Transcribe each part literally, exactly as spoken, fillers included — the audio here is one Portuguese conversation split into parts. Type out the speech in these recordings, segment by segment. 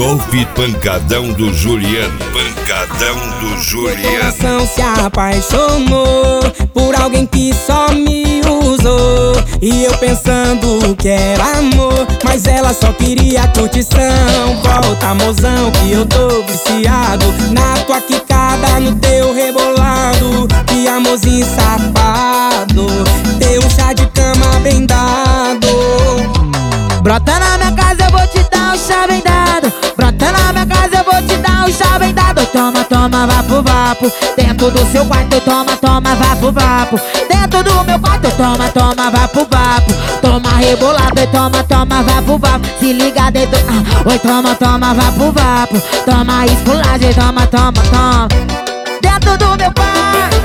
Golpe pancadão do Juliano. Pancadão do Juliano. Meu coração se apaixonou por alguém que só me usou. E eu pensando que era amor, mas ela só queria curtição. Volta, mozão, que eu tô viciado na tua quicada, no teu rebolado. Que amorzinho safado, teu um chá de cama bem dado. Brota na minha casa, eu vou te dar um chá bem dado. Brota na minha casa, eu vou te dar um chá bem dado. Toma, toma, vapo, vapo. Dentro do seu quarto, toma, toma, vapo, vapo. Dentro do meu quarto, toma, toma, vapo, vapo. Toma rebolado, toma, toma, vapo, vapo. Se liga dentro, ah, oi, toma, toma, vapo, vapo. Toma esculagem, toma, toma, toma. Dentro do meu quarto.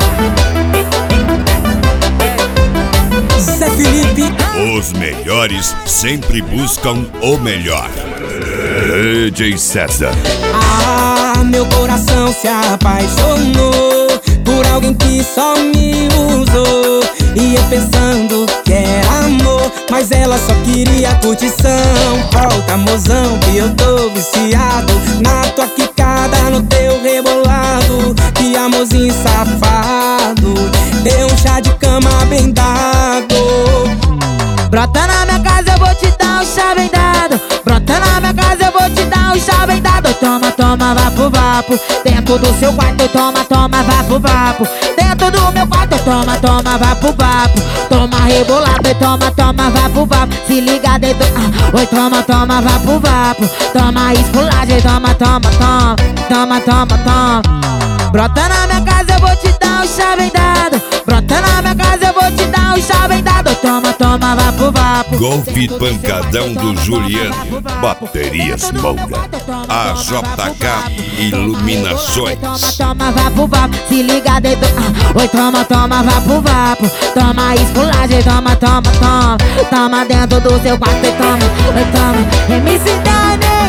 Zé Felipe. Os melhores sempre buscam o melhor. D J César. Ah, meu coração se apaixonou por alguém que só me usou. E eu pensando que era amor, mas ela só queria curtição. Volta, mozão, que eu tô viciado na tua quicada, no teu rebolado. Que amorzinho safado, deu um chá de cama bem dado. Brota na minha casa, eu vou te dar um chá bem dado. Brota na minha casa, eu vou te dar um chá bem dado. Toma, toma, vapo, vapo. Dentro do seu quarto, toma, toma, vapo, vapo. Dentro do meu quarto, toma, toma, vapo, vapo. Toma rebolado e toma, toma, vapo, vapo. Se liga dentro, ah, oi, toma, toma, vapo, vapo. Toma esculagem, toma, toma, toma. Toma, toma, toma. Brota na minha casa, eu vou te dar um chá bem dado. Brota na minha casa, eu vou te dar um chá bem dado. Toma, toma, vapo, vapo. Golpe pancadão do Juliano. Baterias Moura. A J K Iluminações. Toma, toma, vapo, vapo. Se liga dentro, ah, oi, toma, toma, vapo, vapo. Toma esculagem, toma, toma, toma. Toma dentro do seu quarto e toma, oi, toma. M C Dani.